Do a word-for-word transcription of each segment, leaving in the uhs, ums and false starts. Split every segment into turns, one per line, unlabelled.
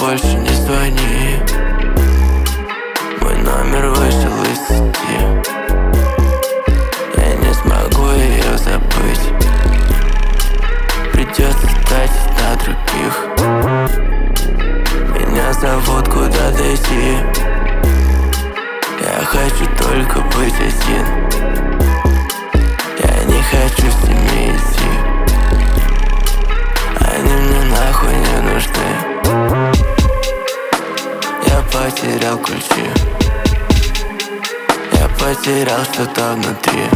больше не звони. Мой номер вышел из сети. Я не смогу ее забыть. Придется тратить на других. Меня зовут куда-то идти. Я хочу только быть один. Я не хочу с ними идти. Они мне нахуй не нужны. Я потерял ключи. Я потерял что-то внутри.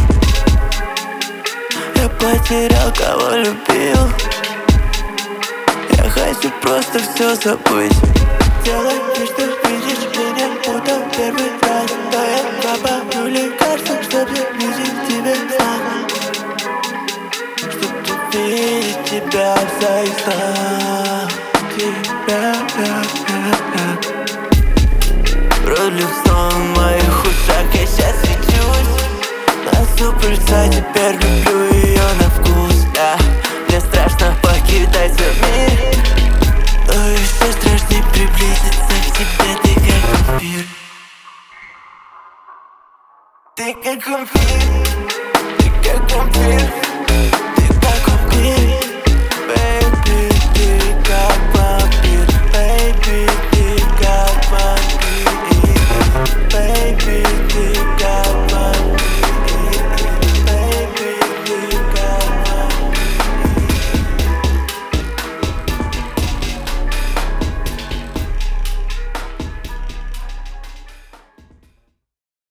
Я потерял, кого любил. Я хочу просто все забыть. Делай вид, что видишь меня, будто первый раз. Но я добавлю лекарства, чтобы видеть тебя снова. Чтоб увидеть тебя в своих снах. Тебя, я, я, я. Продлив снова в моих ушах. Я сейчас свечусь на супульца, теперь люблю ее на вкус. Я, мне страшно покидать свой мир. Но еще страшнее приблизиться к тебе. Ты как вампир. Ты как вампир.